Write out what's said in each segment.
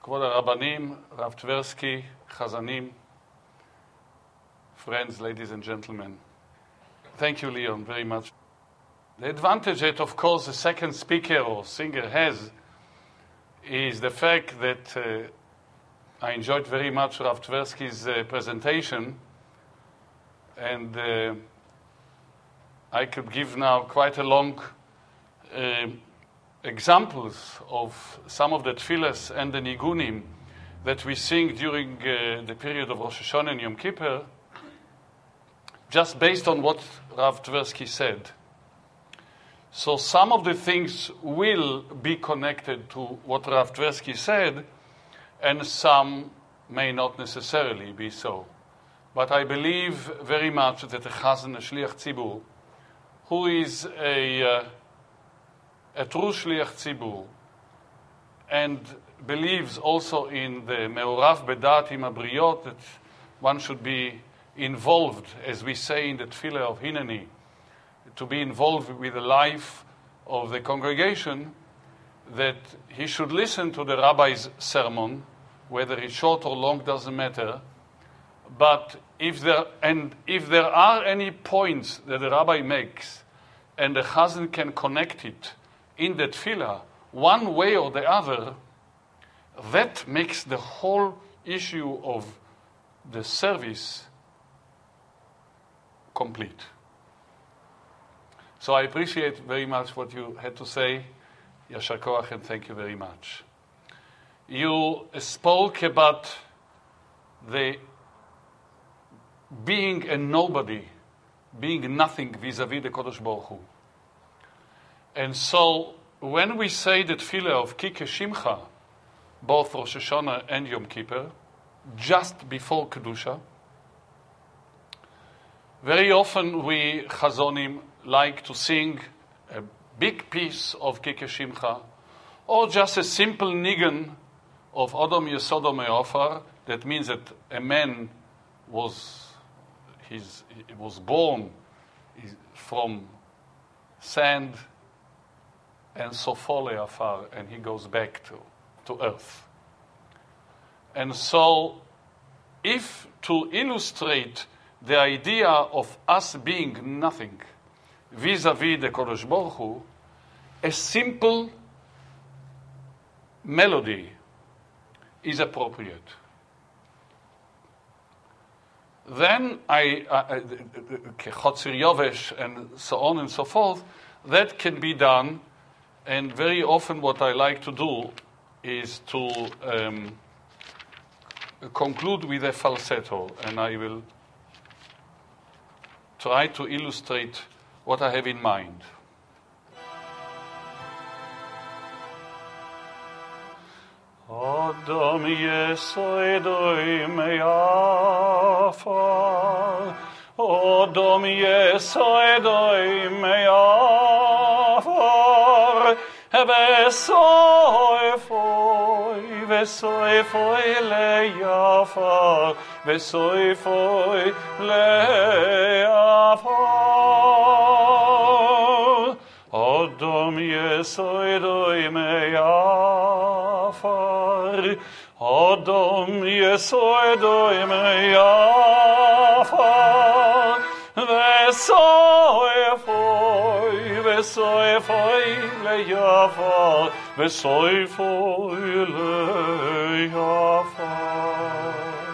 כבוד הרבנים, Rav Tversky, Chazanim, friends, ladies and gentlemen. Thank you, Leon, very much. The advantage that, of course, the second speaker or singer has is the fact that I enjoyed very much Rav Tversky's presentation, and I could give now quite a long examples of some of the tefillas and the nigunim that we sing during the period of Rosh Hashanah and Yom Kippur, just based on what Rav Tversky said. So some of the things will be connected to what Rav Tversky said, and some may not necessarily be so. But I believe very much that the Chazan, a Shliach Tzibur, who is a true Shliach Tzibur, and believes also in the Me'orav Bedat im Abriot, that one should be involved, as we say in the Tefillah of Hineni, to be involved with the life of the congregation, that he should listen to the rabbi's sermon, whether it's short or long, doesn't matter. But if there are any points that the rabbi makes, and the chazan can connect it in the tefillah, one way or the other, that makes the whole issue of the service complete. So I appreciate very much what you had to say. Yashar Koach, and thank you very much. You spoke about the being a nobody, being nothing vis-a-vis the Kodesh Baruch Hu. And so when we say the tefillah of Kike Shimcha, both Rosh Hashanah and Yom Kippur, just before Kedusha, very often we Chazonim like to sing a big piece of Kike Shimcha, or just a simple nigun of Odom Yesodo Me'ofar. That means that a man was born from sand and Sofo Le'afar, and he goes back to earth. And so, if to illustrate the idea of us being nothing vis-a-vis the Kodesh Baruch Hu, a simple melody is appropriate. Then Chotzir Yovesh and so on and so forth, that can be done, and very often what I like to do is to conclude with a falsetto, and I will try to illustrate what I have in mind. Odom yesoidoi me'afar, Odom yesoidoi me'afar, Vesoifoi le'afar, Vesoifoi le'afar, Odom yesoidoi me'afar, Odom yesoidoi me'afar, Vesoifoi le'afar, Vesoifoi le'afar.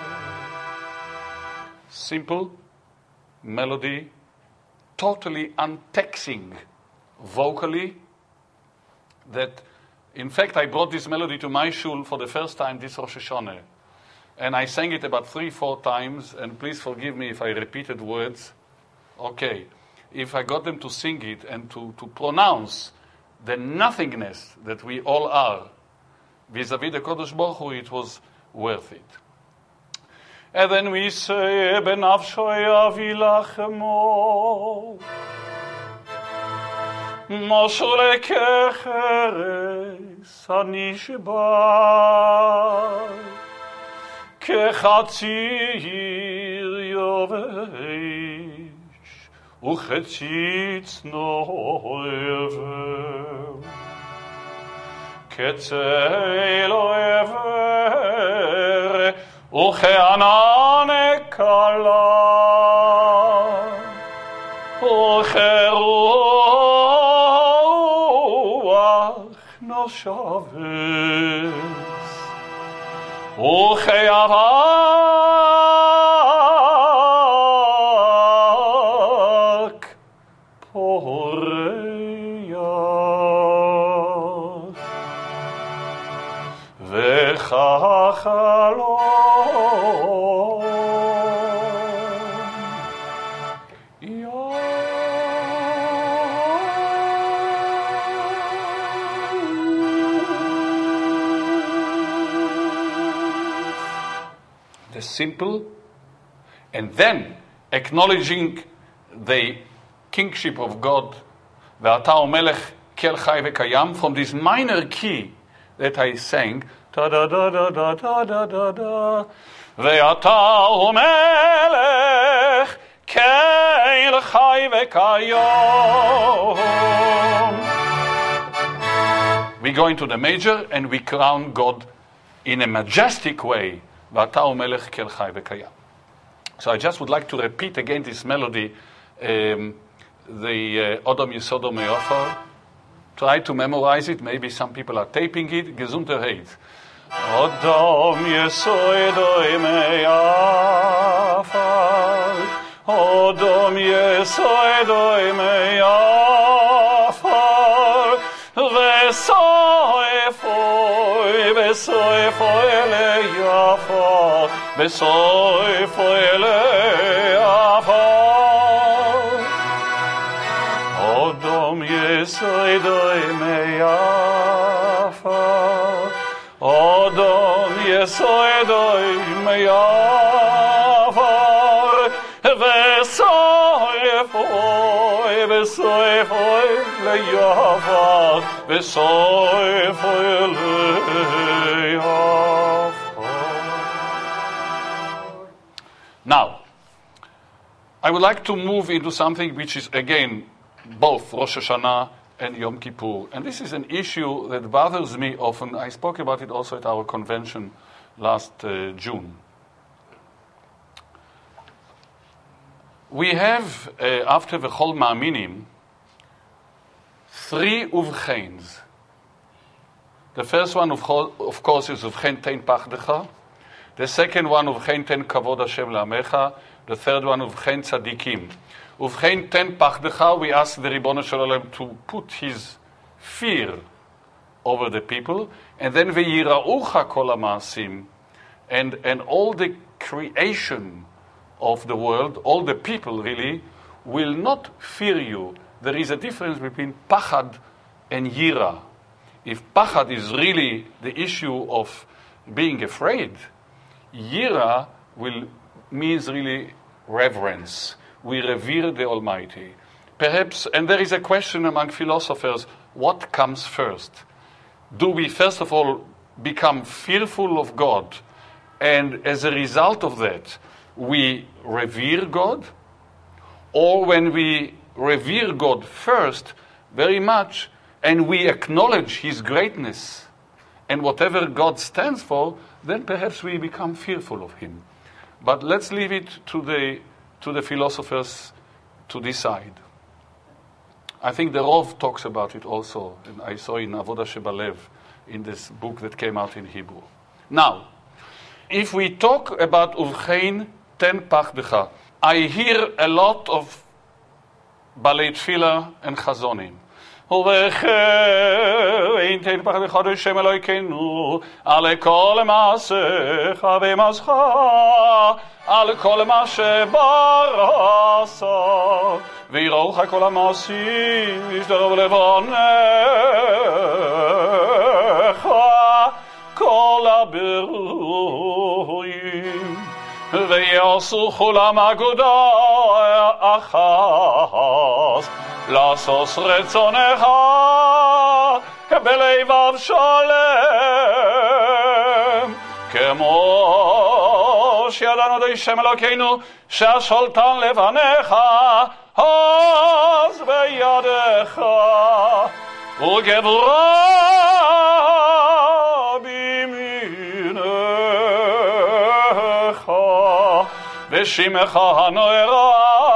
Simple melody, totally untaxing vocally, that in fact I brought this melody to my shul for the first time this Rosh Hashanah, and I sang it about 3-4 times, and please forgive me if I repeated words. Okay, if I got them to sing it and to pronounce the nothingness that we all are vis-a-vis the Kodesh Baruch Hu, it was worth it. And then we say, Benafshoi avilachemo, Moshole kecheres anishba, kechatzir yovesh, uchetzitz noyevel, ketzel oyevel, וכענן קלה, וכרוח נושבת, וכאבק פורח, וכחלום the simple, and then acknowledging the kingship of God, ואתה המלך כל חי וקיים, from this minor key that I sang, da da da da da da da da da, ואתה המלך כל חי וקיים. We go into the major and we crown God in a majestic way. ואתה המלך כל חי וקיים. So I just would like to repeat again this melody, the Odom Yesodom Me'ofar. Try to memorize it. Maybe some people are taping it. Gesundheit. Odom Yesodom Me'ofar. Odom Yesodom Me'ofar. Vesoifoi le'yafar. Vesoifoi le'yafar. Odom Yesodoi me'yafar. Odom Yesodoi me'yafar. Vesoifoi le'yafar. Vesoifoi le'yafar. Now, I would like to move into something which is, again, both Rosh Hashanah and Yom Kippur. And this is an issue that bothers me often. I spoke about it also at our convention last June. We have, after the Chol Ma'aminim, 3 uvcheins. The first one, of course, is uvchein tein pachdecha. The second one, uvchein ten kavod Hashem la'amecha. The third one, uvchein tzadikim. Uvchein ten pachdecha, we ask the Ribono Shel Olam to put his fear over the people. And then ve'yira'ucha kol ha'ma'asim. And all the creation of the world, all the people really, will not fear you. There is a difference between pachad and yira. If pachad is really the issue of being afraid, yira means really reverence. We revere the Almighty. Perhaps, and there is a question among philosophers, what comes first? Do we first of all become fearful of God, and as a result of that, we revere God? Or when we revere God first very much, and we acknowledge His greatness and whatever God stands for, then perhaps we become fearful of Him. But let's leave it to the philosophers to decide. I think the Rov talks about it also, and I saw in Avodah Shebalev, in this book that came out in Hebrew. Now, if we talk about Uvchein ten pachdecha, I hear a lot of Balei Tefillah and Chazonim. Uvchein ten pachdecha Hashem Elokeinu, ale kol maasecha ve'mascha, ale kol ma shebarasa, v'irocha kol ha'maasim, v'yishtarov levanecha, kol ha'berurim, v'yasu chulam aguda achas, lasos retzonecha, belevav sholem, כמו שידענו די שם אלוקינו שהשולטן לפניך עוז בידך וגבורה בימינך ושמך הנוערה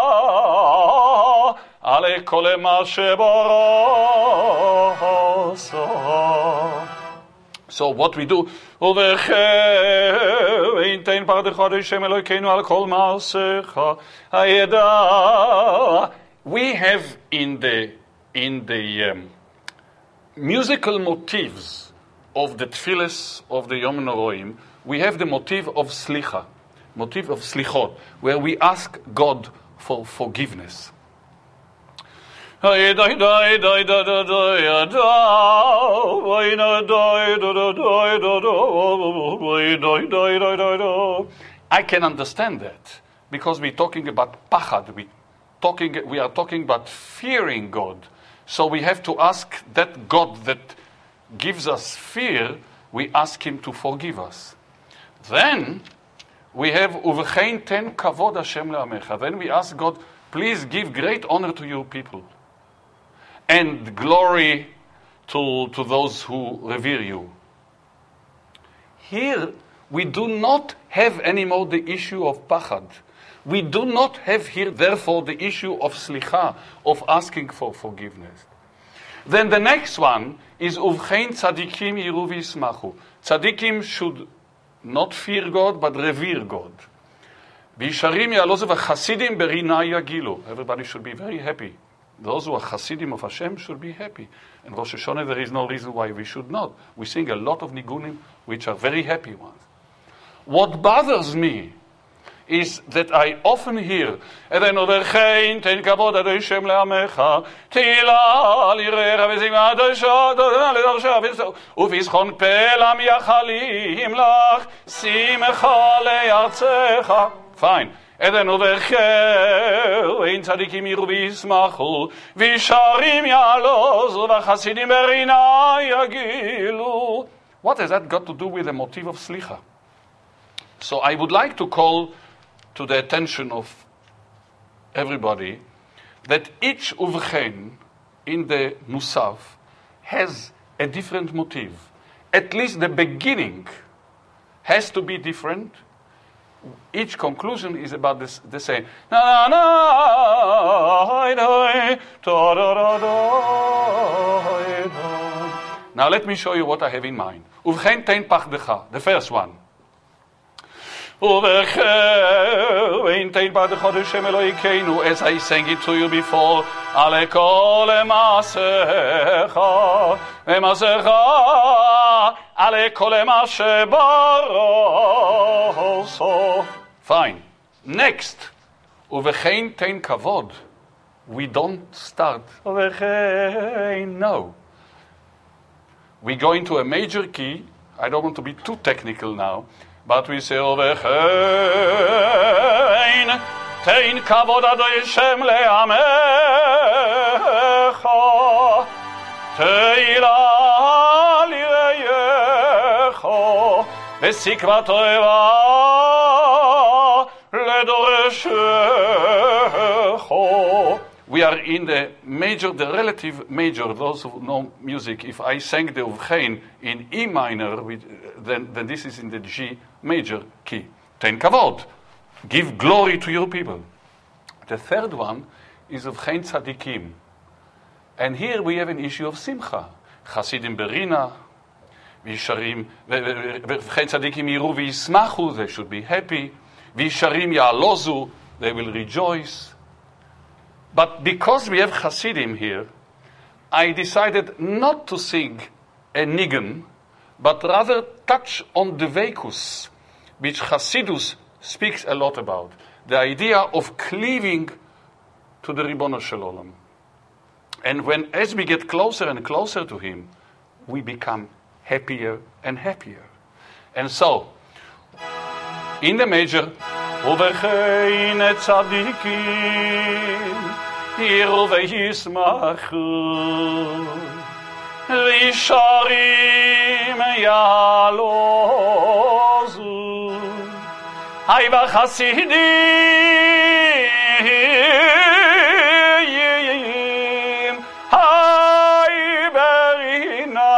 עלי כל מה שברוסו. So what we do, ובכן תן פרדך השם אלוהינו על כל מעשיך הידע. We have in the musical motives of the tefillas of the Yom Noroim, we have the motive of slicha, motive of slichot, where we ask God for forgiveness. I can understand that because we're talking about pachad, we are talking about fearing God. So we have to ask that God that gives us fear, we ask him to forgive us. Then we have Uvechein ten kavod Hashem le'amecha. Then we ask God, please give great honor to your people and glory to those who revere you. Here we do not have anymore the issue of pachad. We do not have here, therefore, the issue of slicha, of asking for forgiveness. Then the next one is Uvchein tzadikim yiru v'yismachu. Tzadikim should not fear God, but revere God. V'yisharim ya'alozu v'chasidim berina yagilu. Everybody should be very happy. Those who are chasidim of Hashem should be happy. In Rosh Hashanah, there is no reason why we should not. We sing a lot of nigunim, which are very happy ones. What bothers me is that I often hear, Edenu v'chein ten kavod Adonai Shem le'amecha, tila lirecha v'zima adosha, le'darsha uvizchon pelam yachalim lach, simcha le'artzecha. Fine. Edenu v'chein tzadikim yiru v'yismachu, v'yisharim ya'alozu v'chasidim berina yagilu. What has that got to do with the motive of slicha? So I would like to call to the attention of everybody that each uvchein in the Musaf has a different motive. At least the beginning has to be different. Each conclusion is about the same. Now let me show you what I have in mind. Uvchein tein pachdecha, the first one. As I sang it to you before, fine. Next, uvechein tein kavod. We don't start. No. We go into a major key. I don't want to be too technical now. But we say, Ovechein, tein kavod Adonai Shem le'amecha, teila lireyecha, v'sikva toeva ledoreshecha. We are in the major, the relative major. Those who know music, if I sang the Uvchein in E minor, then this is in the G major key. Ten kavod. Give glory to your people. The third one is Uvchein tzadikim. And here we have an issue of simcha. Chasidim berina, v'yisharim, Uvchein tzadikim yiru v'yismachu, they should be happy. V'yisharim ya'alozu, they will rejoice. But because we have Hasidim here, I decided not to sing a nigun, but rather touch on the Dveikus, which Hasidus speaks a lot about. The idea of cleaving to the Ribono Shel Olam. And as we get closer and closer to him, we become happier and happier. And so, in the major, Uvechein tzadikim yiru v'yismachu v'yisharim ya'alozu hay v'chasidim hay berina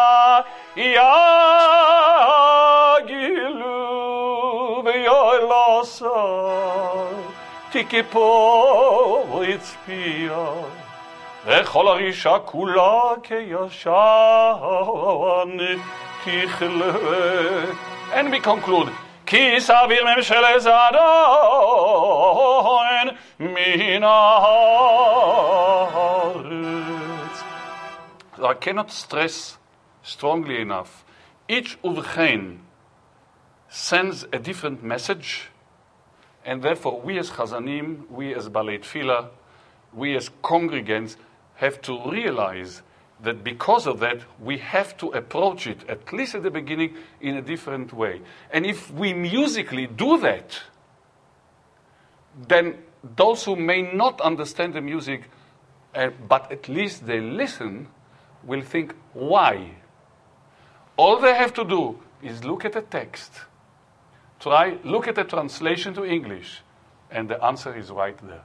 yagilu v'yolam יוסר, תיכפור הצפייה, וכל הרישה כולה כישן תכלה. And we conclude, כי סביר ממשלת זדון מן הארץ. So I cannot stress strongly enough. Each uvchein sends a different message, and therefore we as Chazanim, we as Balei Tefillah, we as congregants have to realize that because of that, we have to approach it, at least at the beginning, in a different way. And if we musically do that, then those who may not understand the music, but at least they listen, will think, why? All they have to do is look at the text, look at the translation to English, and the answer is right there.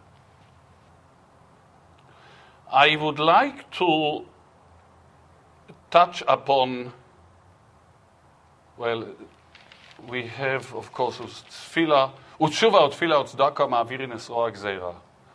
I would like to touch upon, well, we have, of course, Tefillah, Utshuva, Utfila, Utzdaka, Ma'avirin, Esroa, Gzeira.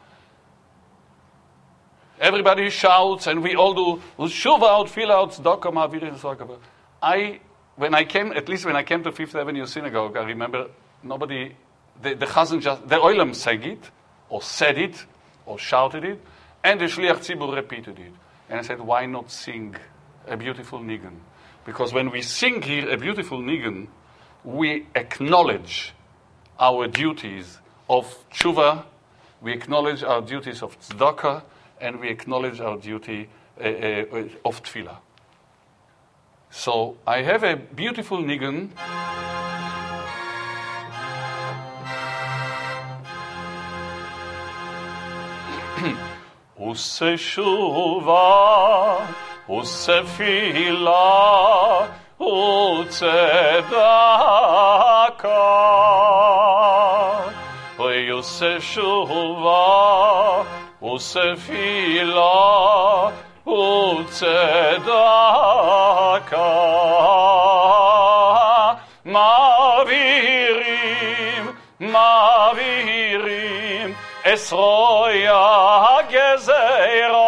Everybody shouts, and we all do Utshuva, Utfila, Utzdaka, Ma'avirin, Esroa, Gzeira. When I came to Fifth Avenue Synagogue, I remember nobody, the Chazan the Olam sang it, or said it, or shouted it, and the Shliach Tzibur repeated it. And I said, why not sing a beautiful nigun? Because when we sing here a beautiful nigun, we acknowledge our duties of tshuva, we acknowledge our duties of tzedakah, and we acknowledge our duty of tefillah. So I have a beautiful nigun. Useshuva, usefila, utzedaka. Useshuva, usefila, utzedaka. Mavirim, Esroya Gezera.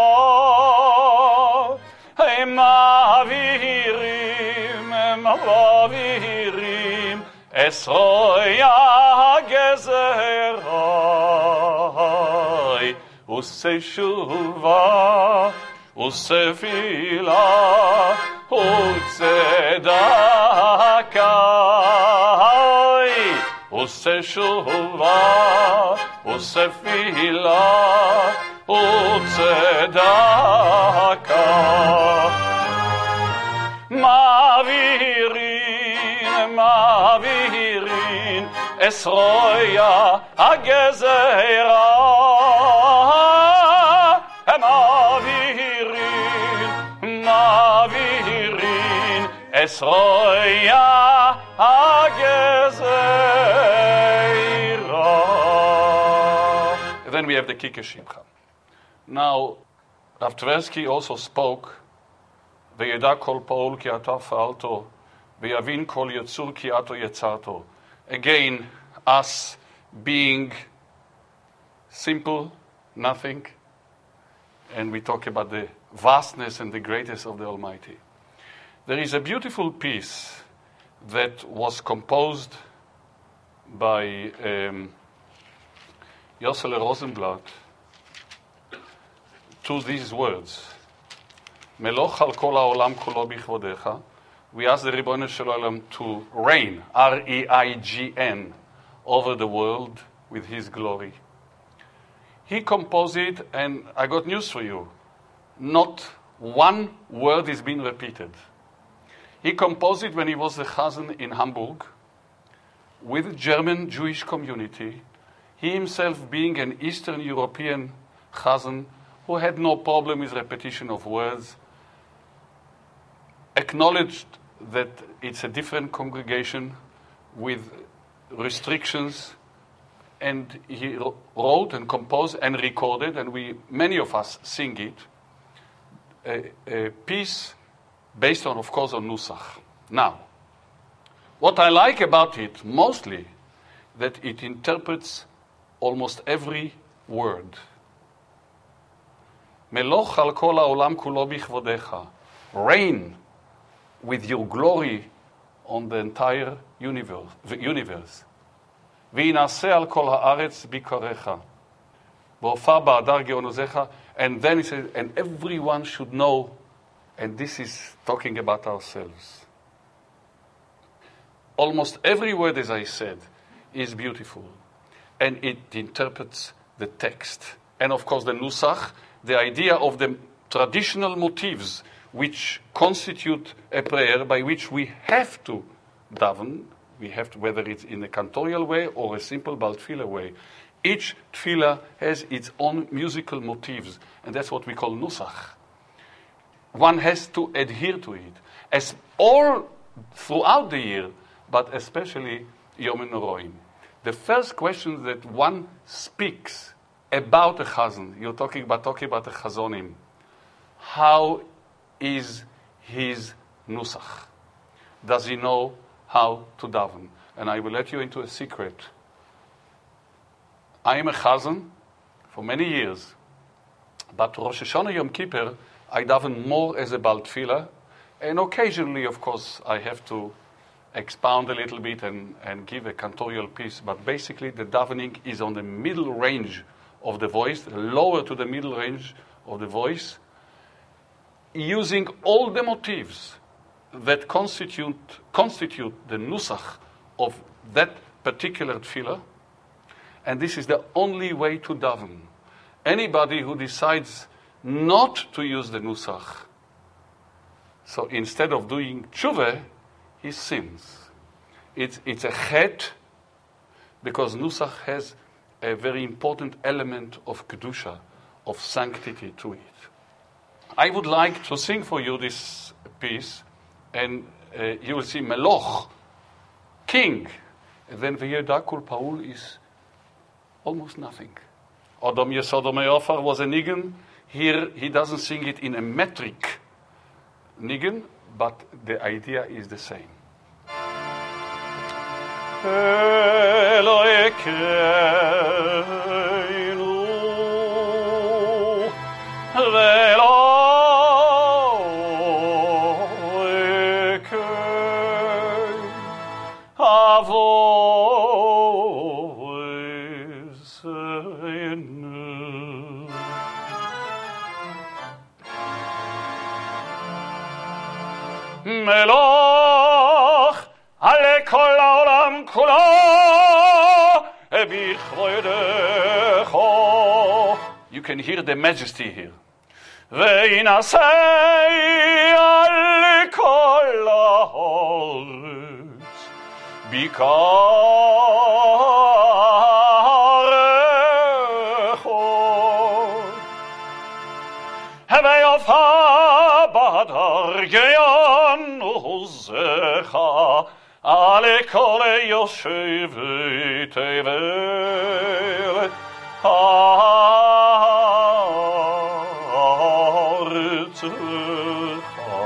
Mavirim, Esroya Gezera. Useshuva, usefila, utzedaka. Useshuva, usefila, utzedaka. Mavirin, Esroya Agezera. Mavirin, Esroya Agezera. Then we have the Kike Shimcha. Now, Rav Tversky also spoke, V'yeda kol pa'ol ki ata fa'alto, v'yavin kol yetzur ki ato yetzarto. Again, us being simple, nothing, and we talk about the vastness and the greatness of the Almighty. There is a beautiful piece that was composed by Yossele Rosenblatt to these words. Meloch al kol ha'olam kulo bichvodecha. We ask the Ribono Shel Olam to reign, R-E-I-G-N, over the world with His glory. He composed it, and I got news for you. Not one word is being repeated. He composed it when he was the Chazan in Hamburg with a German Jewish community. He himself being an Eastern European Chazan who had no problem with repetition of words, acknowledged that it's a different congregation with restrictions, and he wrote and composed and recorded, and many of us sing it, a piece based on, of course, on Nusach. Now, what I like about it mostly that it interprets almost every word. Meloch al kol ha'olam kulo bichvodecha. Reign with your glory on the entire universe. V'yinaseh al kol ha'aretz bikarecha. V'ofa ba'adar geonozecha. And then he says, and everyone should know, and this is talking about ourselves. Almost every word, as I said, is beautiful. And it interprets the text. And of course, the nusach, the idea of the traditional motifs which constitute a prayer by which we have to daven, we have to, whether it's in a cantorial way or a simple Baal Tefillah way. Each tefillah has its own musical motifs, and that's what we call nusach. One has to adhere to it, as all throughout the year, but especially Yom HaNoroim. The first question that one speaks about a chazan, you're talking about the chazonim. How is his nusach? Does he know how to daven? And I will let you into a secret. I am a chazan for many years, but Rosh Hashanah Yom Kippur, I daven more as a Baal Tefillah, and occasionally, of course, I have to expound a little bit and give a cantorial piece, but basically the davening is on the middle range of the voice, lower to the middle range of the voice, using all the motifs that constitute the nusach of that particular tefillah, and this is the only way to daven. Anybody who decides not to use the nusach, so instead of doing tshuva, he sins. It's a chet, because nusach has a very important element of kedusha, of sanctity to it. I would like to sing for you this piece, and you will see Meloch, king, and then V'yedakul Paul is almost nothing. Odom Yesodom Eofar was a nigun. Here he doesn't sing it in a metric nigun, but the idea is the same. Eloheinu ve'Eloheinu avoseinu. Meloch ale kol ha'olam kulo bichvodecho. You can hear the majesty here. Ve'yinaseh ale kol ha'aretz bikarecho. Ve'ofa ba'adar geonozecha ale kol yoshevet tevel ha'aretzecha.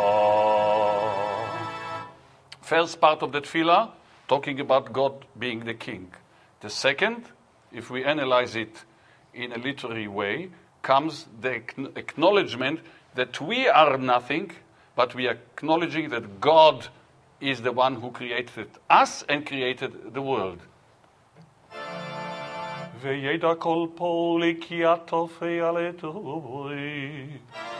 First part of the tefillah, talking about God being the king. The second, if we analyze it in a literary way, comes the acknowledgement that we are nothing, but we are acknowledging that God is the one who created us and created the world. Ve'yeda kol poli ki atofei aletoi,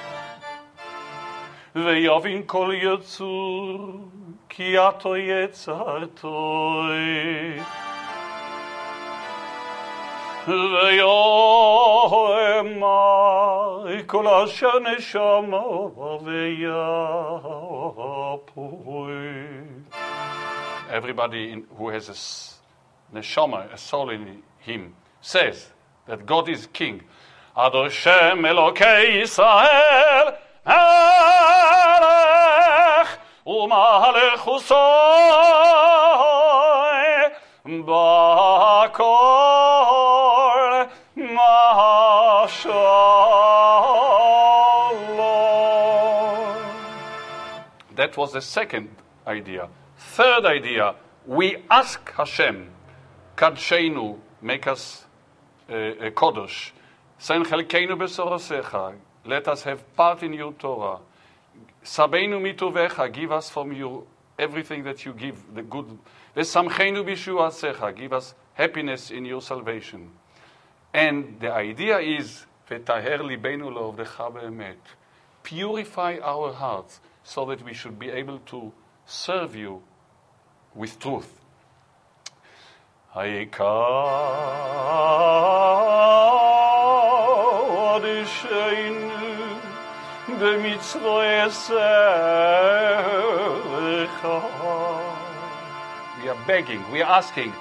ve'yavin kol yetzur ki ato yetzartoi, ve'yoemai kol asher neshama ve'yapoi. Everybody who has a neshama, a soul in him, says that God is king. Ador Shem Elokei Yisrael Melech u'malchusoi b'kol ma'shalom. That was the second idea. Third idea, we ask Hashem, Kadshenu, make us kodosh. Sen chelkeinu besorosecha, let us have part in your Torah. Sabeinu mitovecha, give us from you everything that you give, the good. Vesamchenu bishuasecha, give us happiness in your salvation. And the idea is, v'taher libenu le'ovdecha be'emet, purify our hearts so that we should be able to serve you with truth. We are begging, we are asking,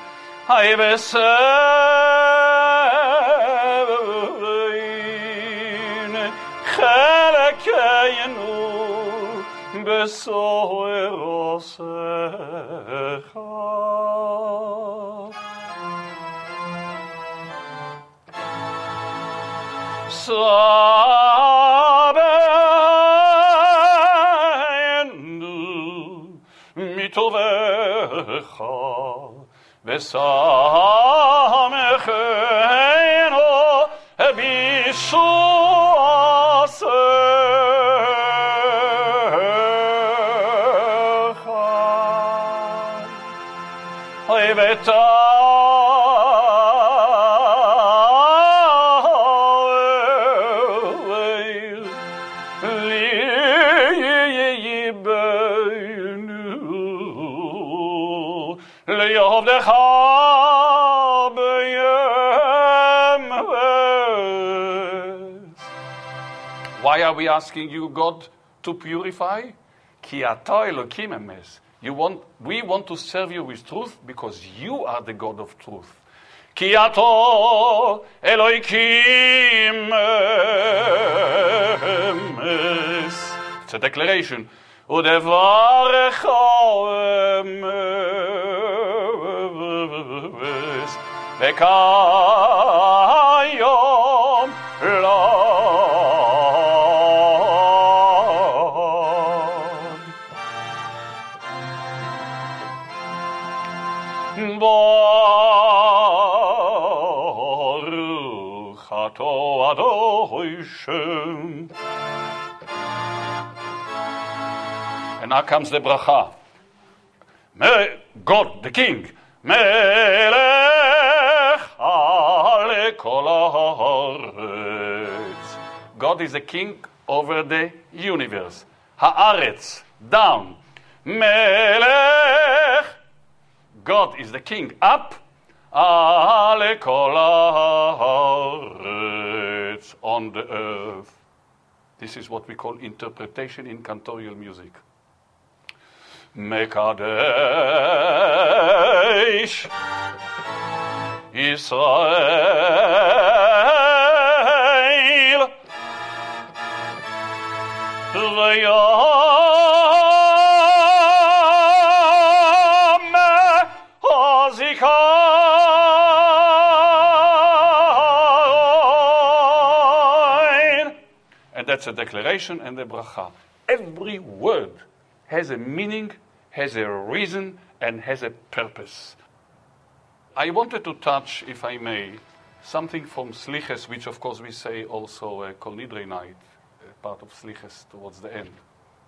Why are we asking you, God, to purify? Ki ata Elokim emes. We want to serve you with truth because you are the God of truth. Ki ato Elokim emes. It's a declaration. Udevarecha emes. Vekayom la. Baruch ato Adonai Shem. And now comes the bracha. God, the King, Melech alekol haaretz. God is the King over the universe. Haaretz, down. Melech. God is the King up, alekol haaretz, on the earth. This is what we call interpretation in cantorial music. Mekadesh Israel and that's a declaration and a bracha. Every word has a meaning, has a reason, and has a purpose. I wanted to touch, if I may, something from Sliches, which of course we say also Kol Nidrei night, part of Sliches towards the end.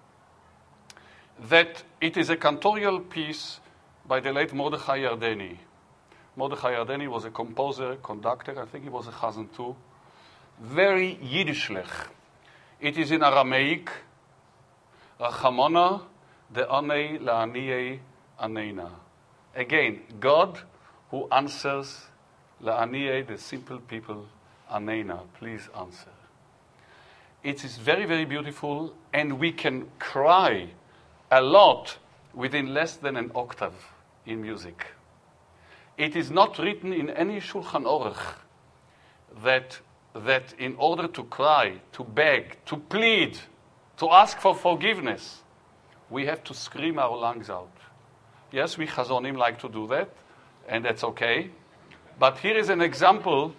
That it is a cantorial piece by the late Mordechai Yardeni. Mordechai Yardeni was a composer, conductor, I think he was a chazan too. Very Yiddishlech. It is in Aramaic. Rachamona de anei la'aniyei aneina. Again, God who answers la'aniyei, the simple people, aneina, please answer. It is very, very beautiful, and we can cry a lot within less than an octave in music. It is not written in any Shulchan Aruch that in order to cry, to beg, to plead, to ask for forgiveness, we have to scream our lungs out. Yes, we Chazonim like to do that, and that's okay. But here is an example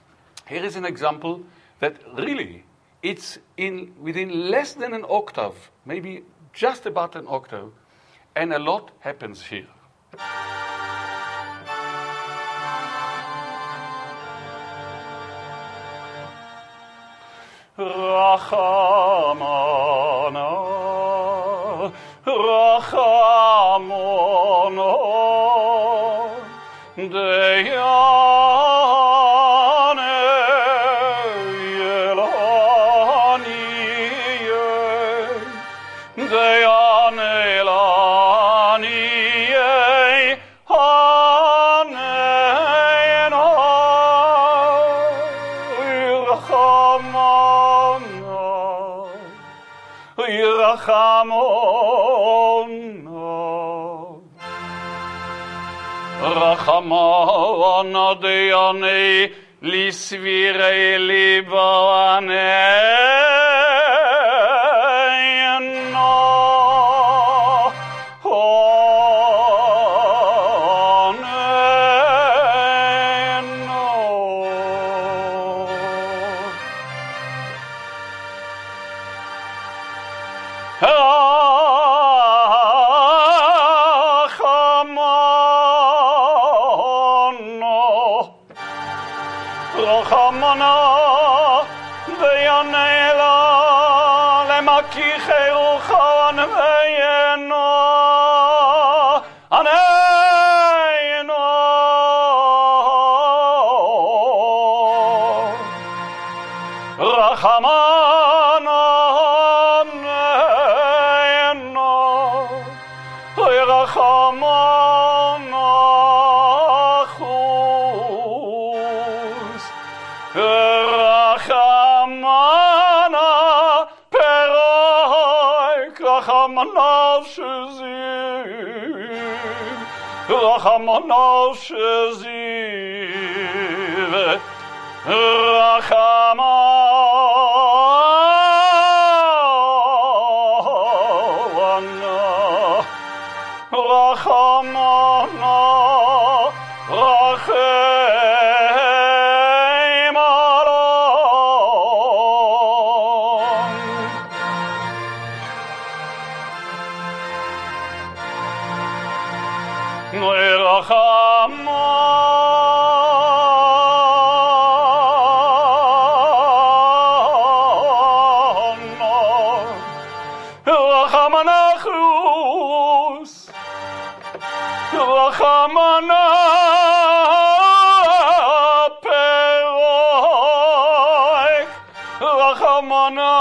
that really it's within less than an octave, maybe just about an octave, and a lot happens here. Rachamana, Rachamana, Deyane Elaniye, Deyane Elaniye, Haneina, Rachamana, Rachamana, Rachamana deyane lisvire libaneina, Rachamana, Veyanela, Lemakicherucha, Anveyena, Aneyena, Rachamana, Aneyena, Rachamana, Rachamana peroik, Rachamana sheziv, Rachamana sheziv, Rachamana, Rachamana, Rachamana peroik, Rachamana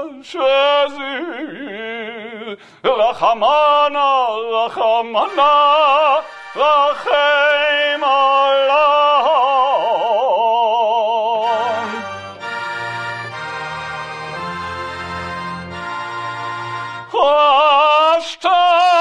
sheziv, Rachamana, Rachamana, Rachem olam. Ashta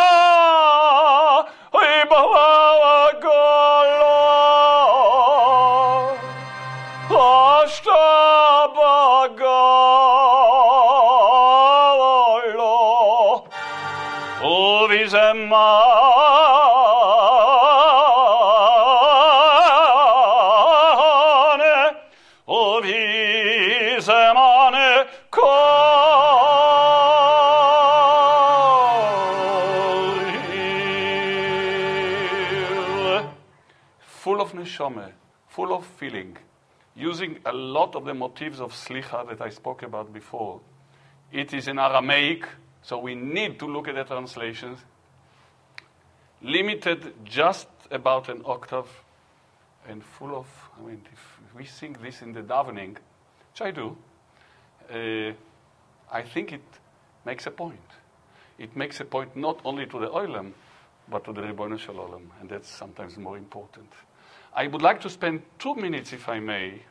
full of neshama, full of feeling, using a lot of the motifs of slicha that I spoke about before. It is in Aramaic, so we need to look at the translations. Limited just about an octave, and full of, if we sing this in the davening, which I do, I think it makes a point. It makes a point not only to the Olam, but to the Ribono Shel Olam, and that's sometimes more important. I would like to spend 2 minutes, if I may,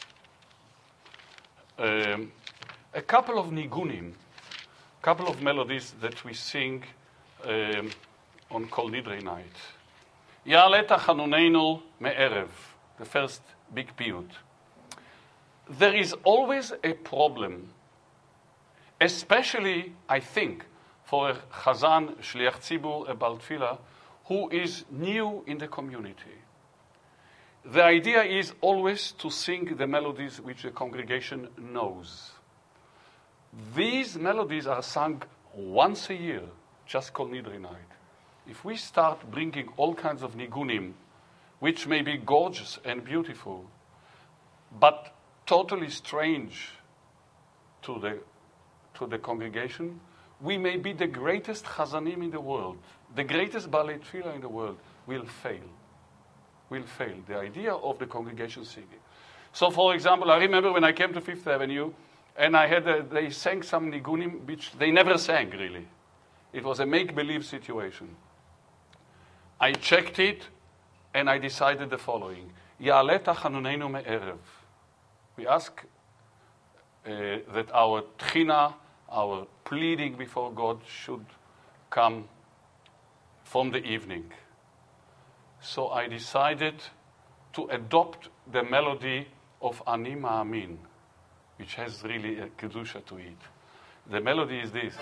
a couple of nigunim, couple of melodies that we sing on Kol Nidrei night. Ya'aleh Tachanuneinu Me'erev, the first big piyut. There is always a problem, especially, I think, for a Chazan, Shliach Tzibur, a Bal Tefillah, who is new in the community. The idea is always to sing the melodies which the congregation knows. These melodies are sung once a year, just Kol Nidrei night. If we start bringing all kinds of nigunim, which may be gorgeous and beautiful, but totally strange to the congregation, we may be the greatest chazanim in the world, the greatest balei tefillah in the world, will fail. Will fail. The idea of the congregation singing. So, for example, I remember when I came to Fifth Avenue, and they sang some nigunim, which they never sang, really. It was a make-believe situation. I checked it, and I decided the following. Ya'aleh tachanunenu me'erev. We ask that our tchina, our pleading before God should come from the evening. So I decided to adopt the melody of Ani Ma'amin, which has really a kedusha to it. The melody is this.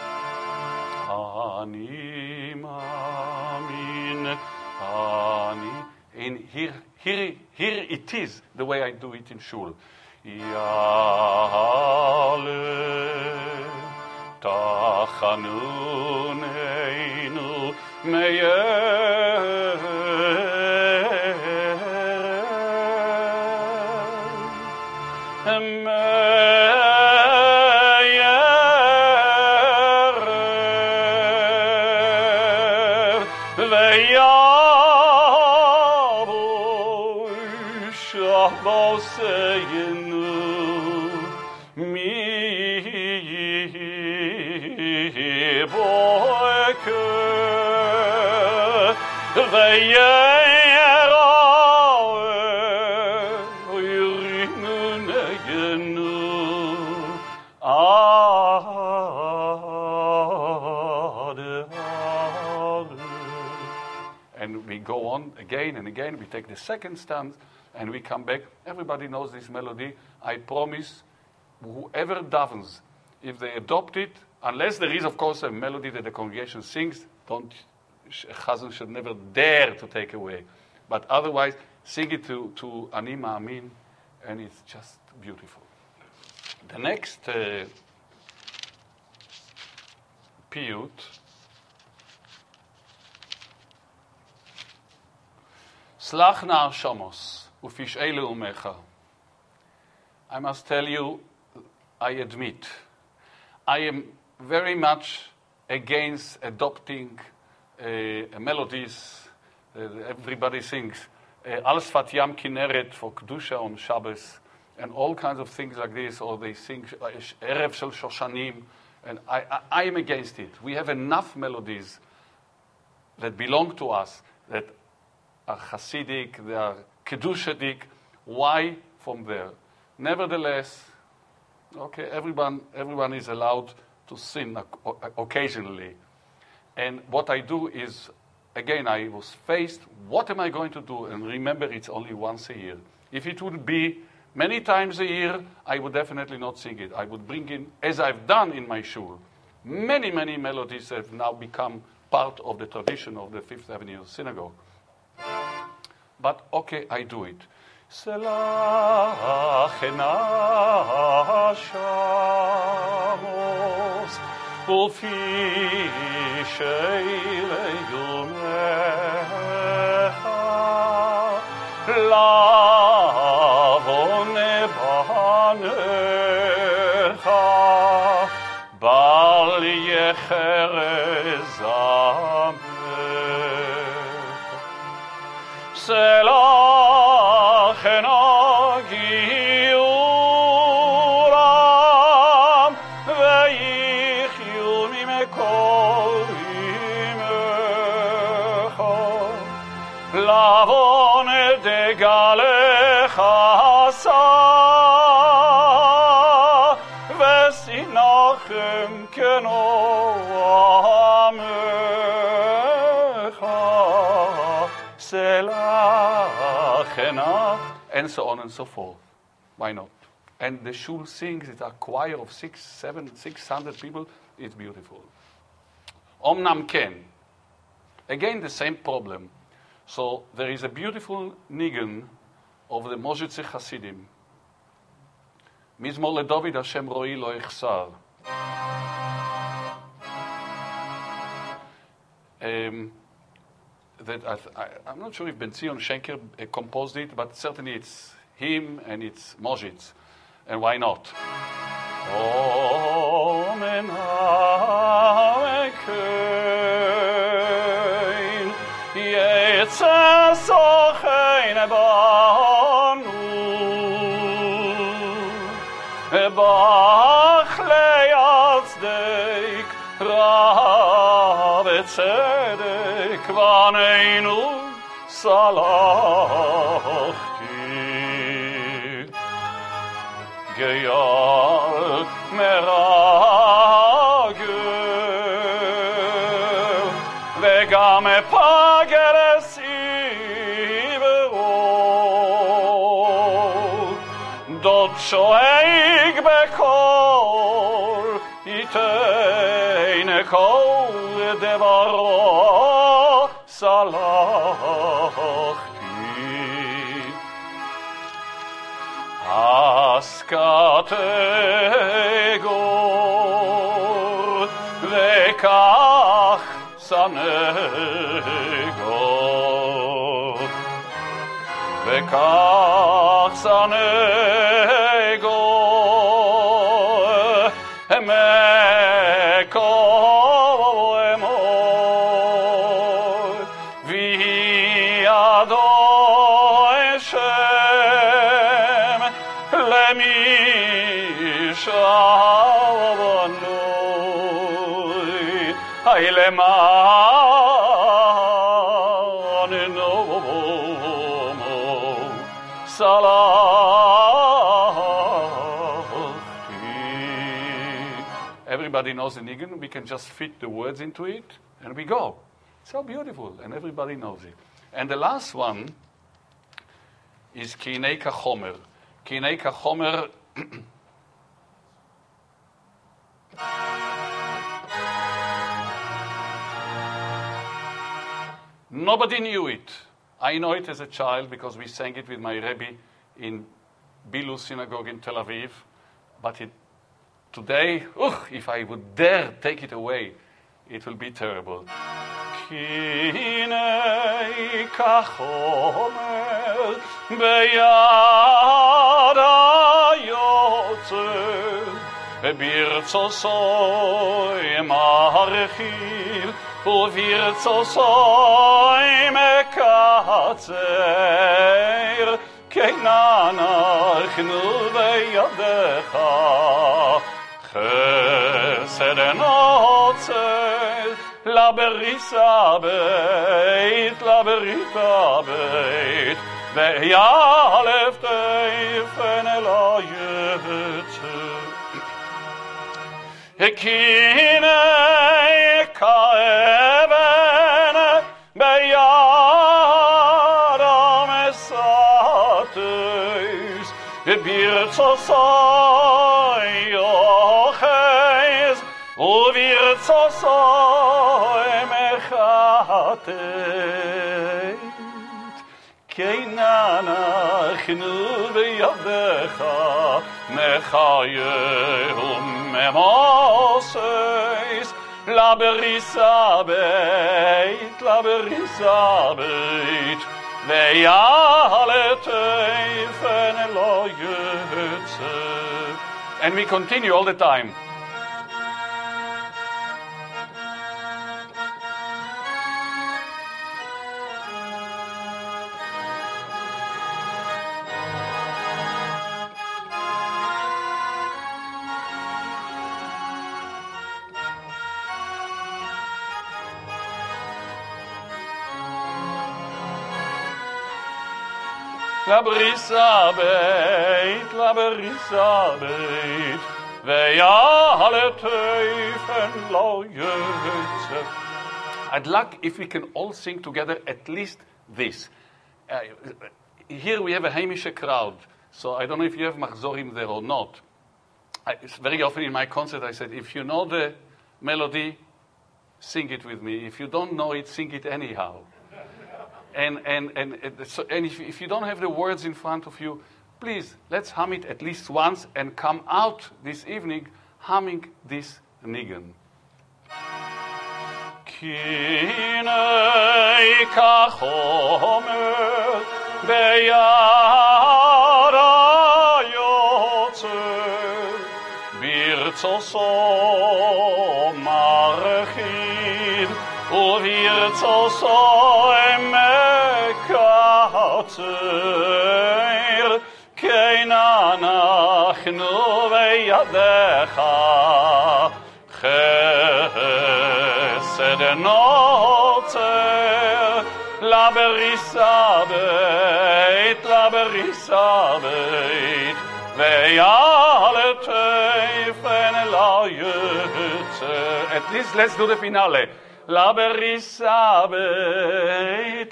Ani Ma'amin, Ani. And here it is, the way I do it in shul. Ya'aleh tachanunenu me'erev And we go on again and again. We take the second stanza and we come back. Everybody knows this melody. I promise, whoever davens, if they adopt it, unless there is, of course, a melody that the congregation sings, Chazan should never dare to take away. But otherwise, sing it to Ani Ma'amin, and it's just beautiful. The next piyut Slach na shomos ufish'ei leumecha. I must tell you, I admit, I am very much against adopting melodies. Everybody sings Al Sfat Yam Kinneret for Kedusha on Shabbos, and all kinds of things like this, or they sing Erev Shel Shoshanim, and I am against it. We have enough melodies that belong to us, that are Hasidic, they are Kedushadik. Why from there? Nevertheless, okay, everyone is allowed to sin occasionally. And what I do is, again, I was faced, what am I going to do? And remember, it's only once a year. If it would be many times a year, I would definitely not sing it. I would bring in, as I've done in my shul, many, many melodies have now become part of the tradition of the Fifth Avenue Synagogue. But okay, I do it. Selachena shamos ufi sheileumecha lavone banecha bal yecherezam Selachena giuram veichyu mimekoimecha lavon degalecha sa vesinachem kenoamecha and so on and so forth. Why not? And the shul sings, it's a choir of 600 people. It's beautiful. Omnam ken. Again, the same problem. So there is a beautiful nigun of the Mozhitzer Hasidim. Mizmor leDavid Hashem roi lo echsar. I'm not sure if Ben Zion Schenker composed it, but certainly it's him and it's Mozhitz. And why not? Omen hamekein Yetsa sochein banu Bach leyatzdeik Rav tzedek Vaneinu salachti Geyal meragel Vegam pageres iverol Dod shoeg bekol Itein kol devaro salachti Askategor vekach sanegor vekach sanegor emeko emor viado eshem lemishavanoi haileman nomo salachti. Everybody knows the nigun. We can just fit the words into it, and we go. So beautiful, and everybody knows it. And the last one is Kinei Kachomer. Kinei Kachomer nobody knew it. I know it as a child because we sang it with my Rebbe in Bilu Synagogue in Tel Aviv. But today, if I would dare take it away, it will be terrible. Kinei kachomer beyad hayotzer birtzosoi marchiv uvirtzosoi mekatzer keinanachnu beyadecha chesed enotzer La berisa beit, ve'yalef teifen el ha'yetzer. Kinei ka'even beyad ha'mesateis, birtzosoi yoches, uvirtzosoi mechateit. Keinanachnu beyadecha mechayehu memoseis la berisa beit ve'yalet teifen lo yetzer. And we continue all the time. La berisa beit, ve'yalet teifen lo yetzer. I'd like if we can all sing together at least this. Here we have a Hamisha crowd, so I don't know if you have Machzorim there or not. Very often in my concert I said, if you know the melody, sing it with me. If you don't know it, sing it anyhow. And if you don't have the words in front of you, please, let's hum it at least once and come out this evening humming this nigun. Kinei kachomer beyad hayotzer נוצר, כן אנחנו בידיך, חסד נוצר, לבריסה בית, ויעל תפן ליוצר. At least let's do the finale. לבריסה בית,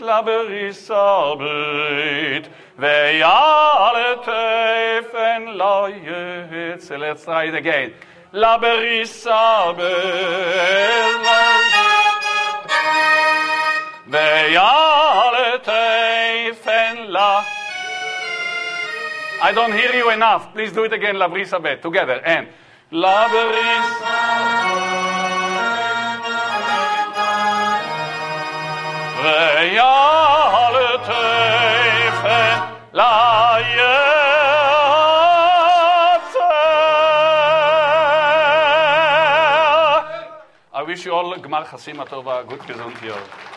ויעל תפן ליוצר. Let's try it again. לבריסה בית, ויעל תפן ליוצר. I don't hear you enough. Please do it again, La Brisa Bet, together. And La Brisa. Ve'yal teifen la yetzer. I wish you all Gmar Chasima Tova, good gesund here.